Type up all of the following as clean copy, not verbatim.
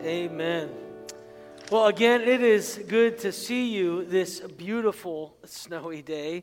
Amen. Well, again, it is good to see you this beautiful snowy day.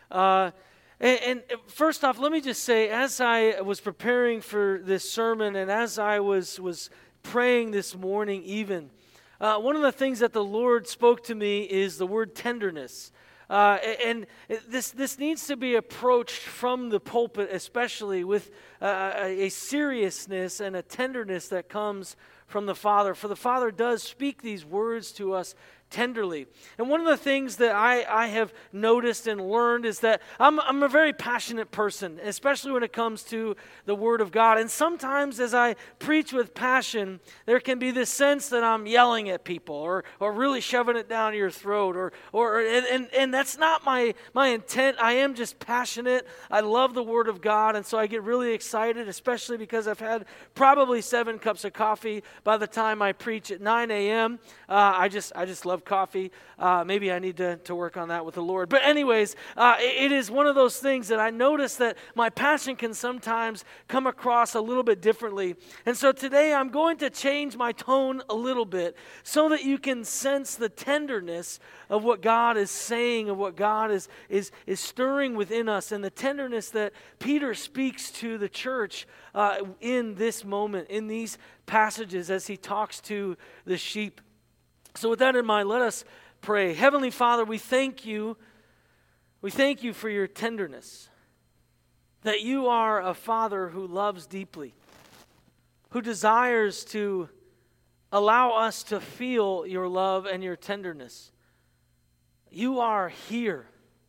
And first off, let me just say, as I was preparing for this sermon and as I was praying this morning even, one of the things that the Lord spoke to me is the word tenderness. And this needs to be approached from the pulpit, especially with a seriousness and a tenderness that comes from the Father. For the Father does speak these words to us tenderly. And one of the things that I have noticed and learned is that I'm a very passionate person, especially when it comes to the Word of God. And sometimes as I preach with passion, there can be this sense that I'm yelling at people or really shoving it down your throat and that's not my intent. I am just passionate. I love the Word of God, and so I get really excited, especially because I've had probably 7 cups of coffee by the time I preach at 9 a.m. I just love coffee. Maybe I need to work on that with the Lord. But anyways, it is one of those things that I notice that my passion can sometimes come across a little bit differently. And so today I'm going to change my tone a little bit so that you can sense the tenderness of what God is saying, of what God is stirring within us, and the tenderness that Peter speaks to the church in this moment, in these passages as he talks to the sheep. So with that in mind, let us pray. Heavenly Father, we thank you. We thank you for your tenderness, that you are a Father who loves deeply, who desires to allow us to feel your love and your tenderness. You are here.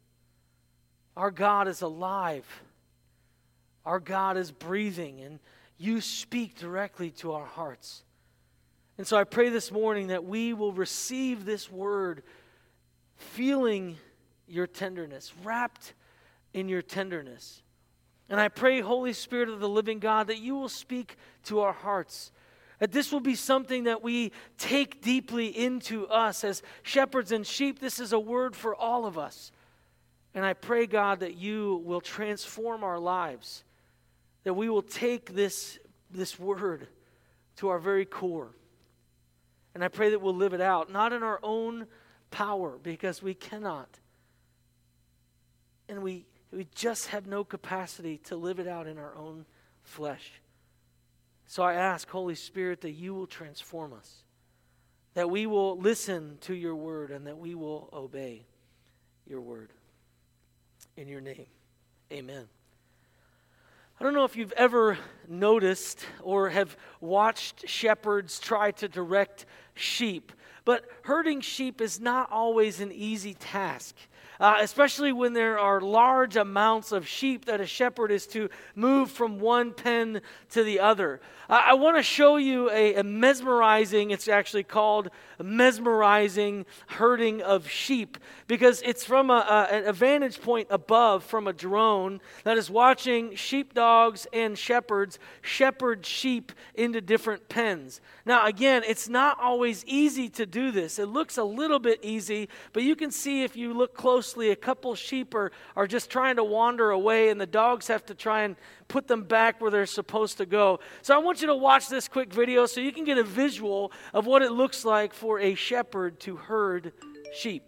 Our God is alive. Our God is breathing, and you speak directly to our hearts. And so I pray this morning that we will receive this word feeling your tenderness, wrapped in your tenderness. And I pray, Holy Spirit of the living God, that you will speak to our hearts, that this will be something that we take deeply into us as shepherds and sheep. This is a word for all of us. And I pray, God, that you will transform our lives, that we will take this word to our very core. And I pray that we'll live it out, not in our own power, because we cannot. And we just have no capacity to live it out in our own flesh. So I ask, Holy Spirit, that you will transform us, that we will listen to your word, and that we will obey your word. In your name, amen. I don't know if you've ever noticed or have watched shepherds try to direct sheep, but herding sheep is not always an easy task, especially when there are large amounts of sheep that a shepherd is to move from one pen to the other. I want to show you a mesmerizing, it's actually called mesmerizing herding of sheep, because it's from a vantage point above from a drone that is watching sheepdogs and shepherds shepherd sheep into different pens. Now again, it's not always easy to do this. It looks a little bit easy, but you can see if you look closely, a couple sheep are just trying to wander away, and the dogs have to try and put them back where they're supposed to go. So I want you to watch this quick video so you can get a visual of what it looks like for a shepherd to herd sheep.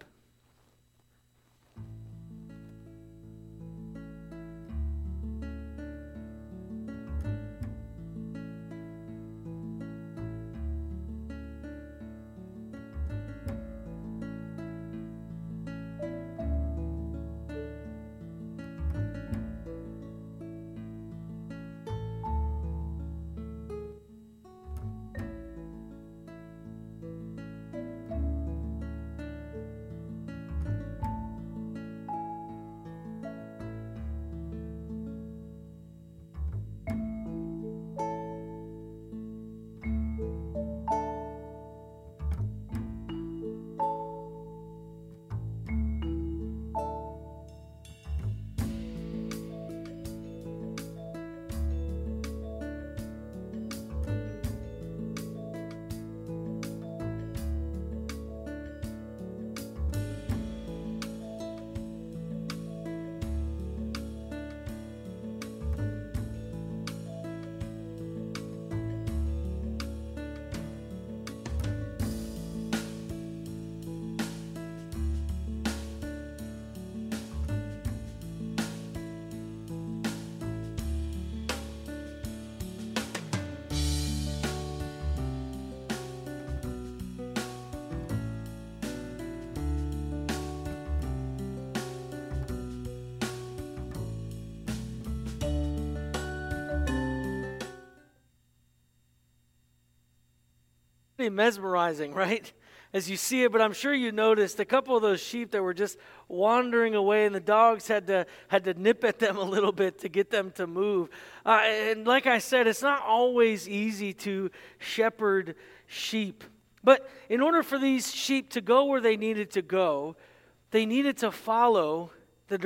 Pretty mesmerizing, right? As you see it, but I'm sure you noticed a couple of those sheep that were just wandering away, and the dogs had to nip at them a little bit to get them to move. And like I said, it's not always easy to shepherd sheep. But in order for these sheep to go where they needed to go, they needed to follow the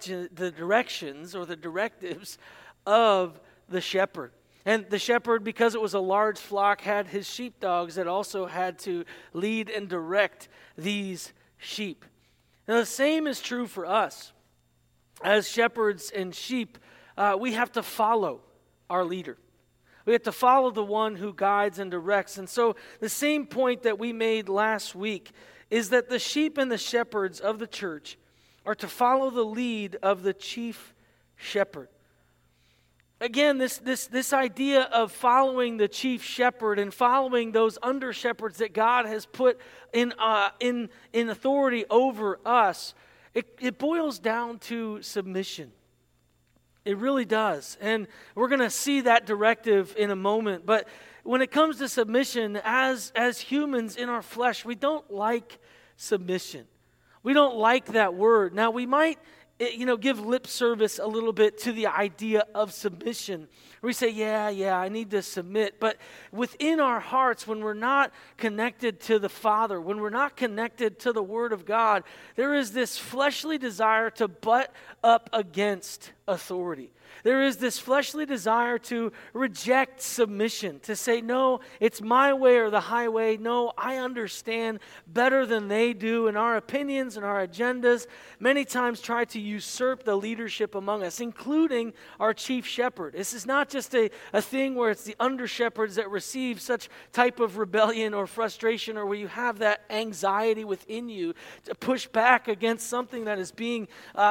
directions or the directives of the shepherd. And the shepherd, because it was a large flock, had his sheepdogs that also had to lead and direct these sheep. Now, the same is true for us. As shepherds and sheep, we have to follow our leader. We have to follow the one who guides and directs. And so the same point that we made last week is that the sheep and the shepherds of the church are to follow the lead of the chief shepherd. Again, this idea of following the chief shepherd and following those under shepherds that God has put in authority over us, it boils down to submission. It really does. And we're going to see that directive in a moment. But when it comes to submission, as humans in our flesh, we don't like submission. We don't like that word. Now, we might give lip service a little bit to the idea of submission. We say, yeah, I need to submit. But within our hearts, when we're not connected to the Father, when we're not connected to the Word of God, there is this fleshly desire to butt up against authority. There is this fleshly desire to reject submission, to say, no, it's my way or the highway. No, I understand better than they do, and our opinions and our agendas many times try to usurp the leadership among us, including our chief shepherd. This is not just a thing where it's the under shepherds that receive such type of rebellion or frustration, or where you have that anxiety within you to push back against something that is being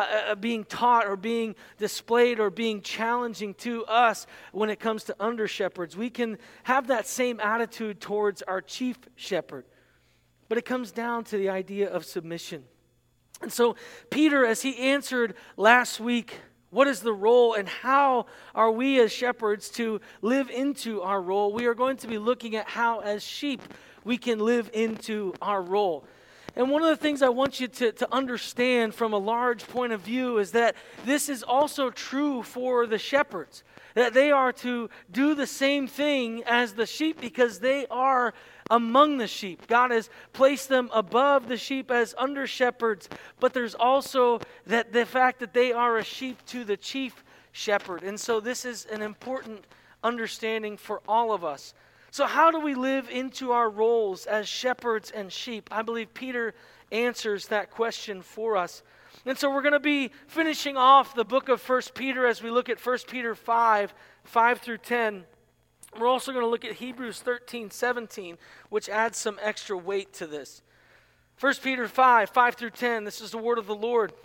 taught or being displayed or being challenging to us when it comes to under shepherds. We can have that same attitude towards our chief shepherd. But it comes down to the idea of submission. And so Peter, as he answered last week, what is the role and how are we as shepherds to live into our role? We are going to be looking at how as sheep we can live into our role. And one of the things I want you to understand from a large point of view is that this is also true for the shepherds. That they are to do the same thing as the sheep because they are among the sheep. God has placed them above the sheep as under shepherds, but there's also the fact that they are a sheep to the chief shepherd. And so this is an important understanding for all of us. So how do we live into our roles as shepherds and sheep? I believe Peter answers that question for us. And so we're going to be finishing off the book of 1 Peter as we look at 1 Peter 5 through 10. We're also going to look at Hebrews 13, 17, which adds some extra weight to this. 1 Peter 5 through 10, this is the word of the Lord.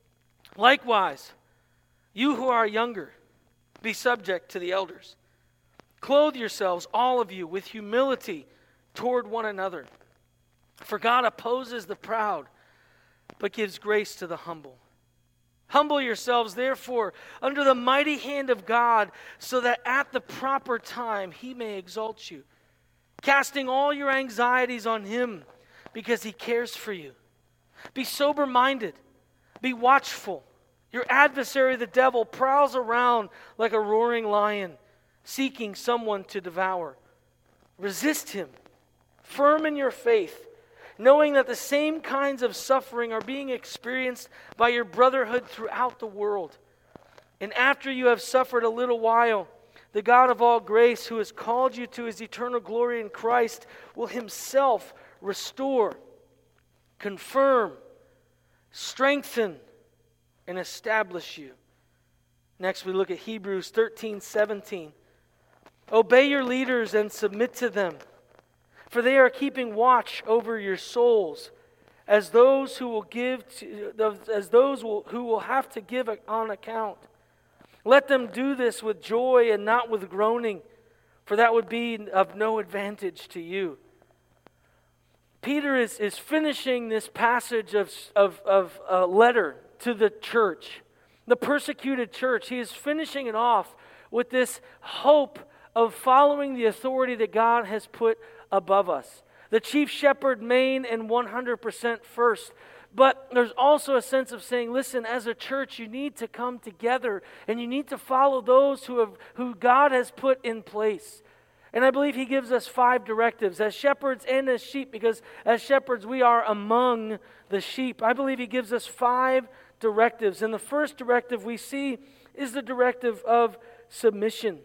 Likewise, you who are younger, be subject to the elders. Clothe yourselves, all of you, with humility toward one another. For God opposes the proud, but gives grace to the humble. Humble yourselves, therefore, under the mighty hand of God, so that at the proper time He may exalt you, casting all your anxieties on Him, because He cares for you. Be sober-minded, be watchful. Your adversary, the devil, prowls around like a roaring lion, seeking someone to devour. Resist him, firm in your faith, knowing that the same kinds of suffering are being experienced by your brotherhood throughout the world. And after you have suffered a little while, the God of all grace, who has called you to His eternal glory in Christ, will Himself restore, confirm, strengthen, and establish you. Next, we look at Hebrews 13, 17. Obey your leaders and submit to them, for they are keeping watch over your souls, as those who will have to give on account. Let them do this with joy and not with groaning, for that would be of no advantage to you. Peter is finishing this passage of a letter to the church, the persecuted church. He is finishing it off with this hope of following the authority that God has put above us. The chief shepherd main and 100% first. But there's also a sense of saying, listen, as a church, you need to come together and you need to follow those who God has put in place. And I believe he gives us 5 directives as shepherds and as sheep, because as shepherds we are among the sheep. I believe he gives us 5 directives. And the first directive we see is the directive of submission.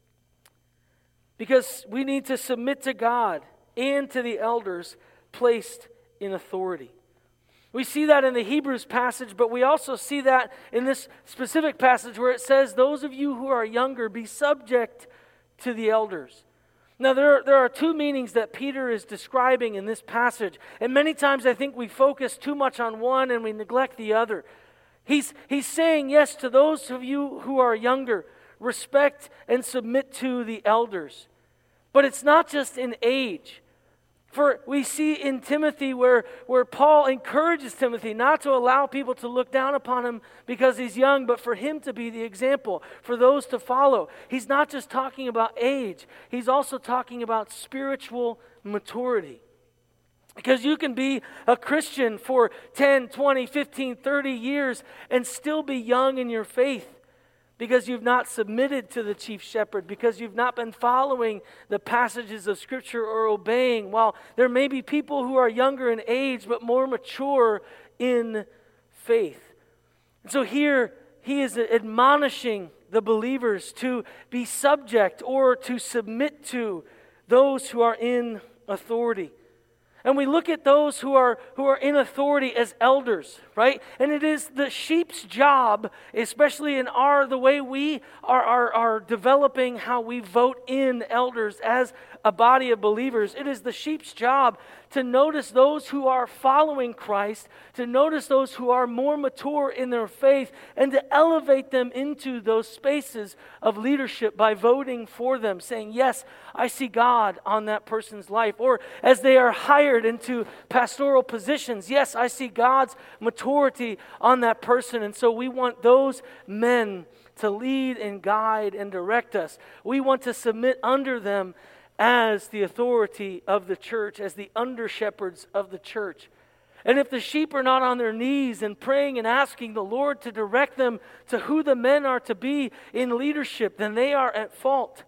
Because we need to submit to God and to the elders placed in authority. We see that in the Hebrews passage, but we also see that in this specific passage where it says, those of you who are younger, be subject to the elders. Now, there are 2 meanings that Peter is describing in this passage. And many times I think we focus too much on one and we neglect the other. He's saying, yes, to those of you who are younger, respect and submit to the elders. But it's not just in age. For we see in Timothy where Paul encourages Timothy not to allow people to look down upon him because he's young, but for him to be the example, for those to follow. He's not just talking about age, he's also talking about spiritual maturity. Because you can be a Christian for 10, 20, 15, 30 years and still be young in your faith. Because you've not submitted to the chief shepherd, because you've not been following the passages of Scripture or obeying. While there may be people who are younger in age, but more mature in faith. And so here, he is admonishing the believers to be subject or to submit to those who are in authority. And we look at those who are in authority as elders, right? And it is the sheep's job, especially in the way we are developing how we vote in elders as a body of believers. It is the sheep's job to notice those who are following Christ, to notice those who are more mature in their faith, and to elevate them into those spaces of leadership by voting for them, saying, yes, I see God on that person's life. Or as they are hired into pastoral positions, yes, I see God's maturity on that person. And so we want those men to lead and guide and direct us. We want to submit under them as the authority of the church, as the under-shepherds of the church. And if the sheep are not on their knees and praying and asking the Lord to direct them to who the men are to be in leadership, then they are at fault.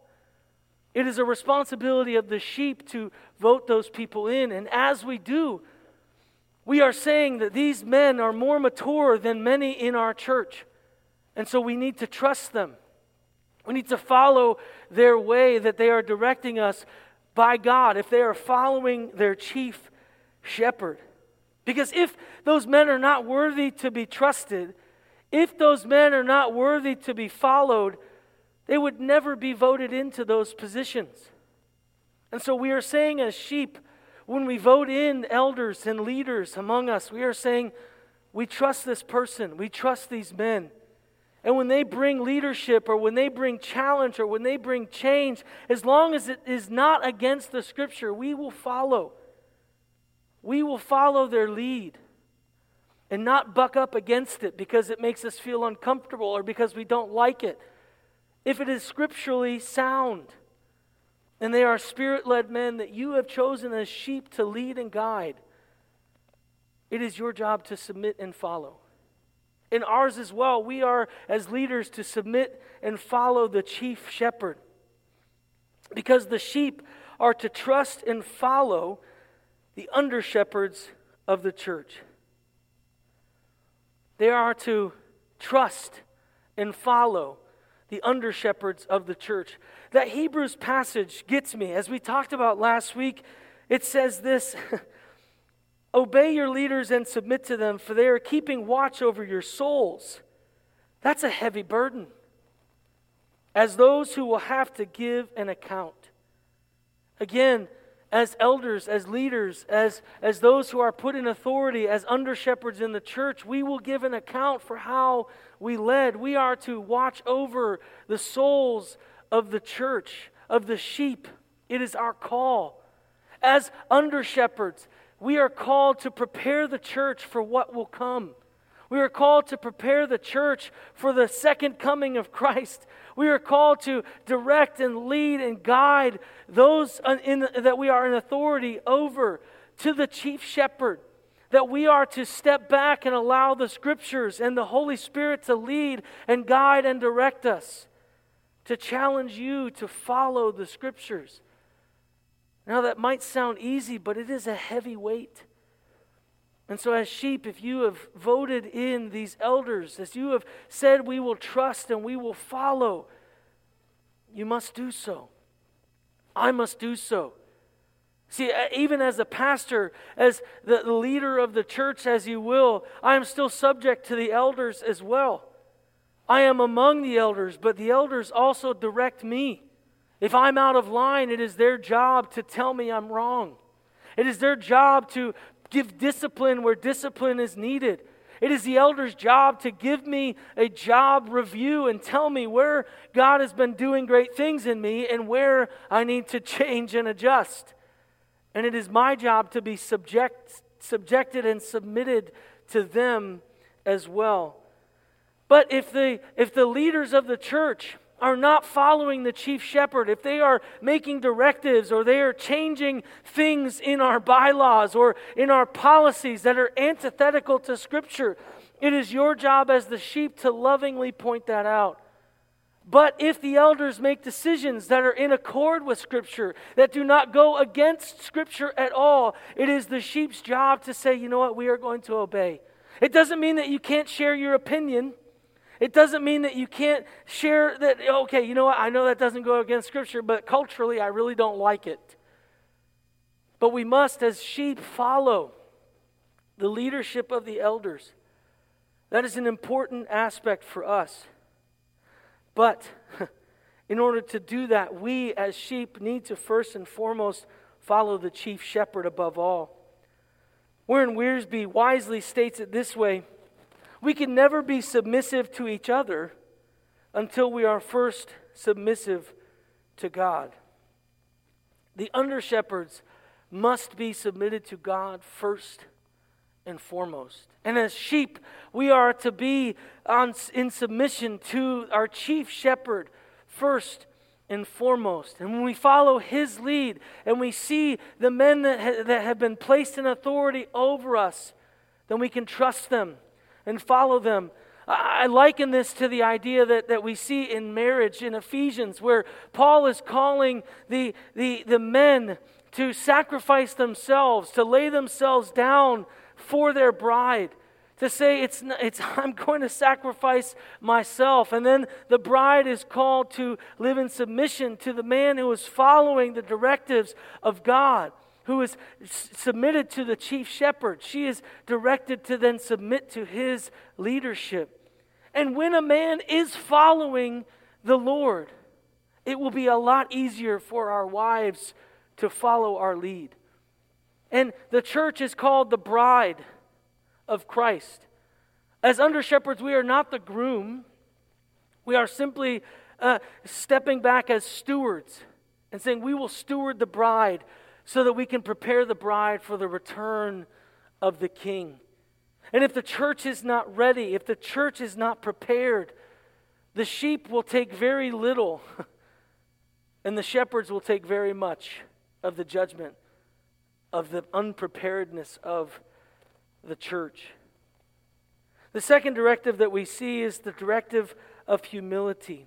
It is a responsibility of the sheep to vote those people in. And as we do, we are saying that these men are more mature than many in our church. And so we need to trust them. We need to follow their way that they are directing us by God, if they are following their chief shepherd. Because if those men are not worthy to be trusted, if those men are not worthy to be followed, they would never be voted into those positions. And so we are saying as sheep, when we vote in elders and leaders among us, we are saying, we trust this person, we trust these men. And when they bring leadership or when they bring challenge or when they bring change, as long as it is not against the Scripture, we will follow. We will follow their lead and not buck up against it because it makes us feel uncomfortable or because we don't like it. If it is scripturally sound and they are Spirit-led men that you have chosen as sheep to lead and guide, it is your job to submit and follow. In ours as well, we are as leaders to submit and follow the chief shepherd. Because the sheep are to trust and follow the under-shepherds of the church. They are to trust and follow the under-shepherds of the church. That Hebrews passage gets me. As we talked about last week, it says this, obey your leaders and submit to them, for they are keeping watch over your souls. That's a heavy burden. As those who will have to give an account. Again, as elders, as leaders, as those who are put in authority, as under-shepherds in the church, we will give an account for how we led. We are to watch over the souls of the church, of the sheep. It is our call. As under-shepherds, we are called to prepare the church for what will come. We are called to prepare the church for the second coming of Christ. We are called to direct and lead and guide those that we are in authority over to the chief shepherd. That we are to step back and allow the Scriptures and the Holy Spirit to lead and guide and direct us. To challenge you to follow the Scriptures. Now that might sound easy, but it is a heavy weight. And so as sheep, if you have voted in these elders, as you have said we will trust and we will follow, you must do so. I must do so. See, even as a pastor, as the leader of the church, as you will, I am still subject to the elders as well. I am among the elders, but the elders also direct me. If I'm out of line, it is their job to tell me I'm wrong. It is their job to give discipline where discipline is needed. It is the elders' job to give me a job review and tell me where God has been doing great things in me and where I need to change and adjust. And it is my job to be subjected and submitted to them as well. But if the leaders of the church are not following the chief shepherd, if they are making directives or they are changing things in our bylaws or in our policies that are antithetical to Scripture, it is your job as the sheep to lovingly point that out. But if the elders make decisions that are in accord with Scripture, that do not go against Scripture at all, it is the sheep's job to say, you know what, we are going to obey. It doesn't mean that you can't share your opinion. It doesn't mean that you can't share that, okay, you know what, I know that doesn't go against Scripture, but culturally I really don't like it. But we must, as sheep, follow the leadership of the elders. That is an important aspect for us. But in order to do that, we as sheep need to first and foremost follow the chief shepherd above all. Warren Wiersbe wisely states it this way: we can never be submissive to each other until we are first submissive to God. The under-shepherds must be submitted to God first and foremost. And as sheep, we are to be in submission to our chief shepherd first and foremost. And when we follow his lead and we see the men that have been placed in authority over us, then we can trust them and follow them. I liken this to the idea that we see in marriage in Ephesians, where Paul is calling the men to sacrifice themselves, to lay themselves down for their bride, to say it's I'm going to sacrifice myself. And then the bride is called to live in submission to the man who is following the directives of God, who is submitted to the chief shepherd. She is directed to then submit to his leadership. And when a man is following the Lord, it will be a lot easier for our wives to follow our lead. And the church is called the bride of Christ. As under-shepherds, we are not the groom. We are simply stepping back as stewards and saying we will steward the bride so that we can prepare the bride for the return of the King. And if the church is not ready, if the church is not prepared, the sheep will take very little and the shepherds will take very much of the judgment of the unpreparedness of the church. The second directive that we see is the directive of humility.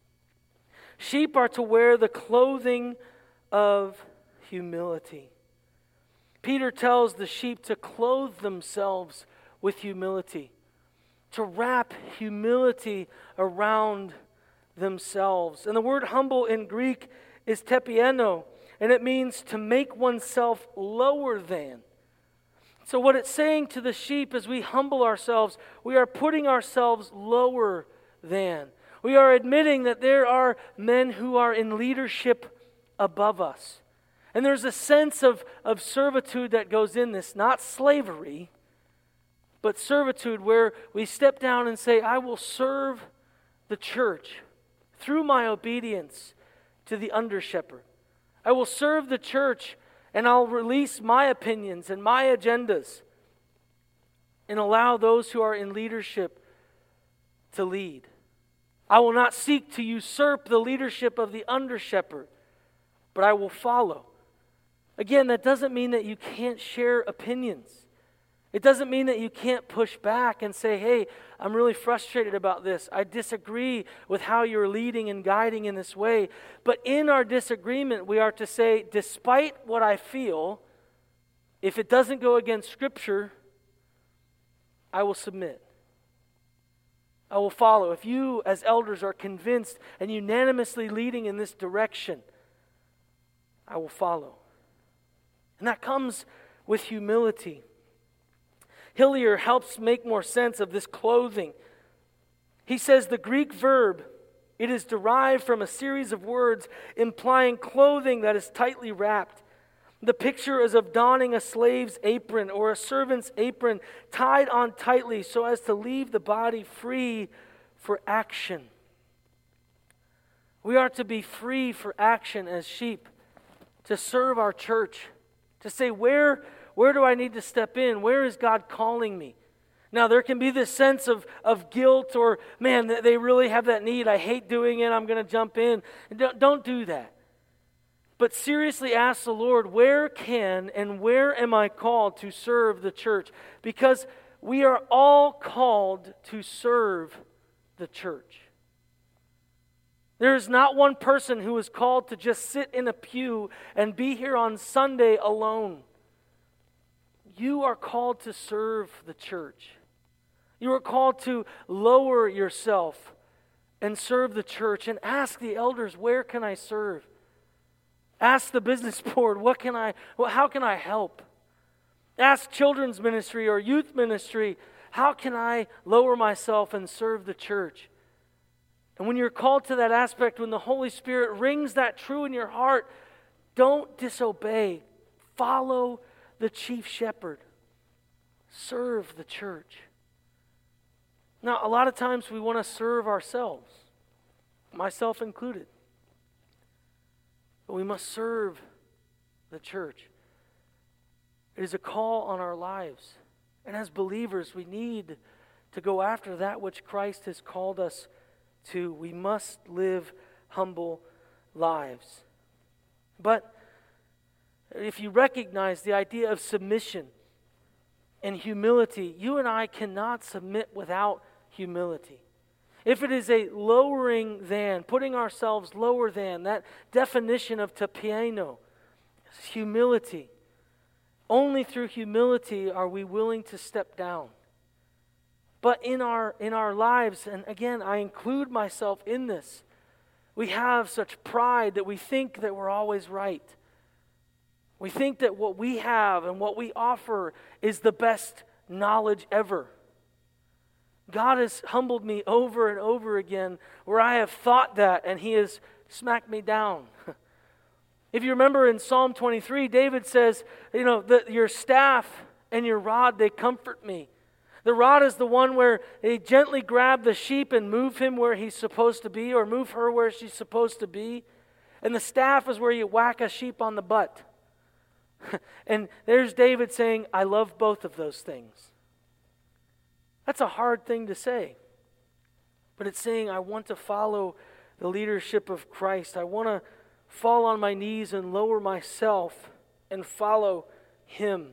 Sheep are to wear the clothing of humility. Peter tells the sheep to clothe themselves with humility, to wrap humility around themselves. And the word humble in Greek is tepieno, and it means to make oneself lower than. So what it's saying to the sheep as we humble ourselves, we are putting ourselves lower than. We are admitting that there are men who are in leadership above us. And there's a sense of servitude that goes in this, not slavery, but servitude where we step down and say, I will serve the church through my obedience to the under-shepherd. I will serve the church and I'll release my opinions and my agendas. and allow those who are in leadership to lead. I will not seek to usurp the leadership of the under-shepherd, but I will follow. Again, that doesn't mean that you can't share opinions. It doesn't mean that you can't push back and say, hey, I'm really frustrated about this. I disagree with how you're leading and guiding in this way. But in our disagreement, we are to say, despite what I feel, if it doesn't go against Scripture, I will submit. I will follow. If you as elders are convinced and unanimously leading in this direction, I will follow. And that comes with humility. Hillier helps make more sense of this clothing. He says the Greek verb, it is derived from a series of words implying clothing that is tightly wrapped. The picture is of donning a slave's apron or a servant's apron tied on tightly so as to leave the body free for action. We are to be free for action as sheep, to serve our church, to say, where do I need to step in? Where is God calling me? Now, there can be this sense of guilt or, man, they really have that need. I hate doing it. I'm going to jump in. Don't do that. But seriously ask the Lord, where can and where am I called to serve the church? Because we are all called to serve the church. There is not one person who is called to just sit in a pew and be here on Sunday alone. You are called to serve the church. You are called to lower yourself and serve the church and ask the elders, where can I serve? Ask the business board, how can I help? Ask children's ministry or youth ministry, how can I lower myself and serve the church? And when you're called to that aspect, when the Holy Spirit rings that true in your heart, don't disobey. Follow the chief shepherd. Serve the church. Now, a lot of times we want to serve ourselves, myself included. But we must serve the church. It is a call on our lives. And as believers, we need to go after that which Christ has called us to. We must live humble lives. But if you recognize the idea of submission and humility, you and I cannot submit without humility. If it is a lowering than, putting ourselves lower than, that definition of tapiano, humility. Only through humility are we willing to step down. But in our lives, and again, I include myself in this, we have such pride that we think that we're always right. We think that what we have and what we offer is the best knowledge ever. God has humbled me over and over again where I have thought that and He has smacked me down. If you remember in Psalm 23, David says, your staff and your rod, they comfort me. The rod is the one where they gently grab the sheep and move him where he's supposed to be or move her where she's supposed to be. And the staff is where you whack a sheep on the butt. And there's David saying, I love both of those things. That's a hard thing to say. But it's saying, I want to follow the leadership of Christ. I want to fall on my knees and lower myself and follow Him.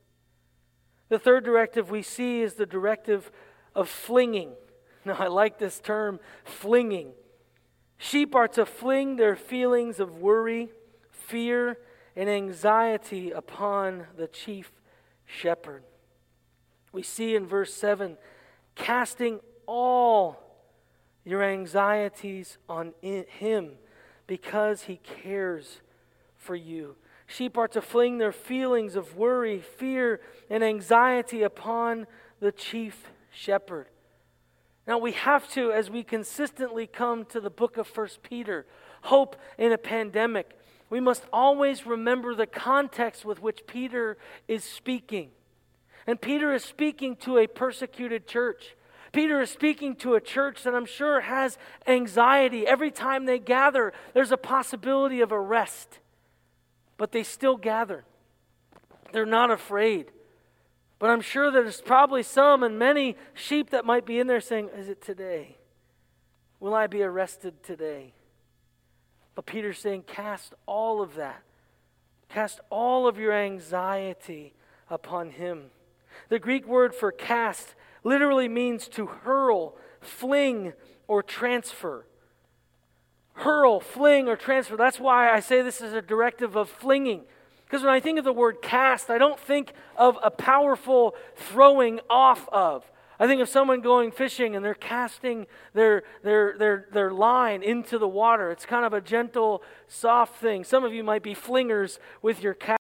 The third directive we see is the directive of flinging. Now, I like this term, flinging. Sheep are to fling their feelings of worry, fear, and anxiety upon the chief shepherd. We see in verse 7, casting all your anxieties on Him because He cares for you. Sheep are to fling their feelings of worry, fear, and anxiety upon the chief shepherd. Now we have to, as we consistently come to the book of 1 Peter, hope in a pandemic, we must always remember the context with which Peter is speaking. And Peter is speaking to a persecuted church. Peter is speaking to a church that I'm sure has anxiety. Every time they gather, there's a possibility of arrest. But they still gather. They're not afraid. But I'm sure there's probably some and many sheep that might be in there saying, is it today? Will I be arrested today? But Peter's saying, cast all of that. Cast all of your anxiety upon him. The Greek word for cast literally means to hurl, fling, or transfer. Hurl, fling, or transfer. That's why I say this is a directive of flinging. Because when I think of the word cast, I don't think of a powerful throwing off of. I think of someone going fishing and they're casting their line into the water. It's kind of a gentle, soft thing. Some of you might be flingers with your cast.